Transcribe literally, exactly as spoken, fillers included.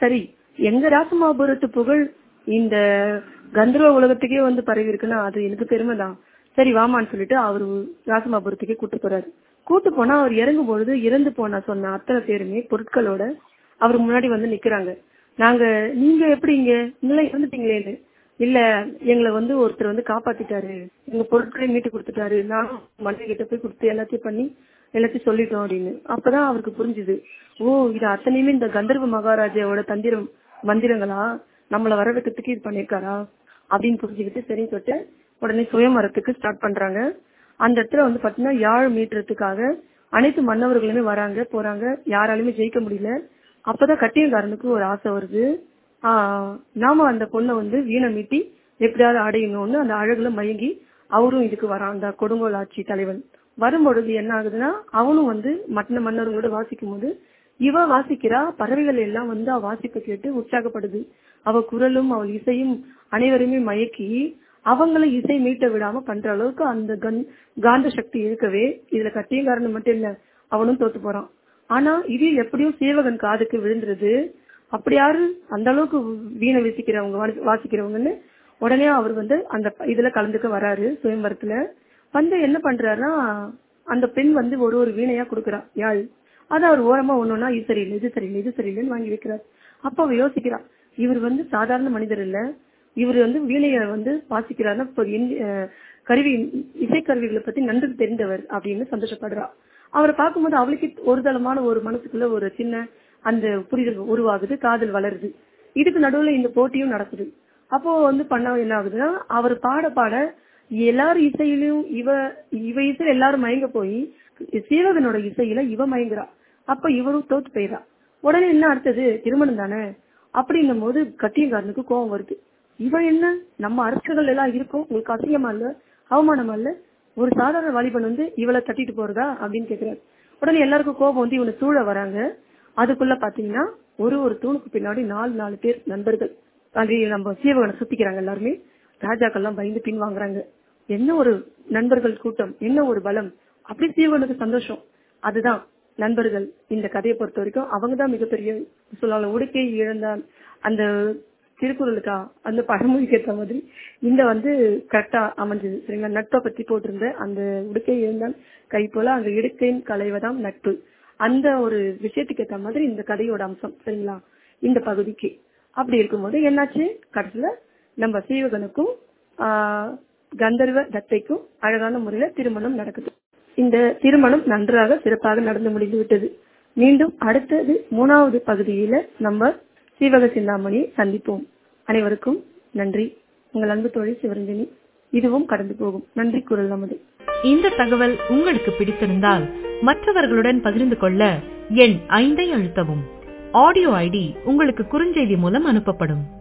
சரி எங்க ராசமாபுரத்து புகழ் இந்த கந்தர்வ உலகத்துக்கே வந்து பரவி இருக்குன்னா அது எனக்கு பெருமை தான். சரி வாமான்னு சொல்லிட்டு அவரு ராசமாபுரத்துக்கே கூட்டு போறாரு. கூட்டு போனா அவர் இறங்கும் பொழுது இறந்து போன சொன்ன அத்தனை பேருமே பொருட்களோட அவர் முன்னாடி வந்து நிக்கிறாங்க. நாங்க நீங்க எப்படி இங்க நீங்களாம் இறந்துட்டீங்களேன்னு. இல்ல எங்களை வந்து ஒருத்தர் வந்து காப்பாத்திட்டாரு, எங்க பொருட்களை மீட்டு கொடுத்துட்டாரு, நானும் மனைவி கிட்ட போய் கொடுத்து எல்லாத்தையும் பண்ணி எல்லாத்தையும் சொல்லிட்டோம் அப்படின்னு. அப்பதான் அவருக்கு புரிஞ்சுது, ஓ இது அத்தனையுமே இந்த கந்தர்வ மகாராஜாவோட தந்திரம் மந்திரங்களா, நம்மள வர வைக்கிறதுக்கு இது பண்ணிருக்காரா அப்படின்னு புரிஞ்சுக்கிட்டு சரின்னு சொல்லிட்டு உடனே சுயமரத்துக்கு ஸ்டார்ட் பண்றாங்க. அந்த இடத்துல வந்து பாத்தீங்கன்னா யாழ் மீட்டுறதுக்காக அனைத்து மன்னவர்களுமே வராங்க போறாங்க, யாராலுமே ஜெயிக்க முடியல. அப்பதான் கட்டியங்காரனுக்கு ஒரு ஆசை வருது, ஆஹ் நாம அந்த பொண்ணை வந்து வீணை மீட்டி எப்படியாவது அடையணும்னு அந்த அழகுல மயங்கி அவரும் இதுக்கு வரான். அந்த கொடுங்கோல் ஆட்சி தலைவன் வரும்பொழுது என்ன ஆகுதுன்னா அவனும் வந்து மற்ற மன்னர்களோட வாசிக்கும் போது இவ வாசிக்கிறா, பறவைகள் எல்லாம் வந்து அவ வாசிப்பை கேட்டு உற்சாகப்படுது. அவ குரலும் அவள் இசையும் அனைவருமே மயக்கி அவங்கள இசை மீட்ட விடாம பண்ற அளவுக்கு அந்த கன் காந்த சக்தி இருக்கவே இதுல கட்டியங்காரன் மட்டும் இல்ல அவனும் தோத்து போறான். ஆனா இது எப்படியும் சேவகன் காதுக்கு விழுந்துருது. அப்படி யாரு அந்த அளவுக்கு வீணை வீசிக்கிறவங்க வாசிக்கிறவங்கன்னு உடனே அவர் வந்து அந்த இதுல கலந்துக்க வராரு. சுயம்பரத்துல வந்து என்ன பண்றாருன்னா அந்த பெண் வந்து ஒரு ஒரு வீணையா கொடுக்குறா யாழ். அது அவர் ஓரமா ஒண்ணுன்னா இது சரியில்லை இது சரியில்லை இது சரியில்லைன்னு வாங்கி வைக்கிறார். அப்ப அவ இருக்கிறா, இவர் வந்து சாதாரண மனிதர் இல்ல, இவர் வந்து வீணைய வந்து வாசிக்கிறாருன்னா கருவி இசைக்கருவிகளை பத்தி நன்கு தெரிந்தவர் அப்படின்னு சந்தோஷப்படுறா. அவரை பார்க்கும்போது அவளுக்கு ஒரு தளமான ஒரு மனசுக்குள்ள ஒரு சின்ன அந்த புரிதல் உருவாகுது, காதல் வளருது. இதுக்கு நடுவுல இந்த போட்டியும் நடக்குது. அப்போ வந்து பண்ண என்ன ஆகுதுன்னா அவர் பாட பாட எல்லாரும் இசையிலும் இவ இவ இசையில எல்லாரும் மயங்க போய் சீவகனோட இசையில இவ மயங்குறா. அப்ப இவரும் தோத்து போயிடறா. உடனே என்ன அடுத்தது திருமணம் தானே அப்படின்னும் போது கட்டியங்காரனுக்கு கோபம் வருது. இவன் என்ன நம்ம அரசுகள் எல்லாம் இருக்கும், உங்களுக்கு அசிங்கமா இல்ல அவமானமா இல்ல, ஒரு சாதாரண வாலிபன் வந்து இவளை தட்டிட்டு போறதா அப்படின்னு கேக்குறாரு. உடனே எல்லாருக்கும் கோபம் வந்து இவனை சூழ வராங்க. அதுக்குள்ள பாத்தீங்கன்னா ஒரு ஒரு தூணுக்கு பின்னாடி நாலு நாலு பேர் நண்பர்கள் அது நம்ம சீவகனை சுத்திக்கிறாங்க. எல்லாருமே ராஜாக்கள் எல்லாம் பயந்து பின் வாங்குறாங்க. என்ன ஒரு நண்பர்கள் கூட்டம், என்ன ஒரு பலம், அப்படி சீவகனுக்கு சந்தோஷம். அதுதான் நண்பர்கள். இந்த கதையை பொறுத்த வரைக்கும் அவங்கதான் மிகப்பெரிய சொல்லலாம். உடுக்கை இழந்தான் அந்த திருக்குறளுக்கா அந்த பழமொழிக்கு ஏற்ற மாதிரி இந்த வந்து கரெக்டா அமைஞ்சது. சரிங்களா, நட்பை பத்தி போட்டிருந்த அந்த உடுக்கை இழந்தான் கை போல அங்க இடுக்கையின் களைவதாம் நட்பு, அந்த ஒரு விஷயத்துக்கு ஏற்ற மாதிரி இந்த கதையோட அம்சம். சரிங்களா, இந்த பகுதிக்கு அப்படி இருக்கும்போது என்னாச்சு, கடைசியில நம்ம சீவகனுக்கும் ஆஹ் கந்தர்வ தத்தைக்கும் அழகான முறையில திருமணம் நடக்குது. இந்த திருமணம் நன்றாக சிறப்பாக நடந்து முடிந்து விட்டது. மீண்டும் அடுத்தது மூணாவது பகுதியில நம்ம சீவக சிந்தாமணியை சந்திப்போம். அனைவருக்கும் நன்றி. உங்கள் அன்பு தோழி சிவரஞ்சனி. இதுவும் கடந்து போகும். நன்றி. குரல் நமது. இந்த தகவல் உங்களுக்கு பிடித்திருந்தால் மற்றவர்களுடன் பகிர்ந்து கொள்ள எண் ஐந்தை அழுத்தவும். ஆடியோ ஐடி உங்களுக்கு குறுஞ்செய்தி மூலம் அனுப்பப்படும்.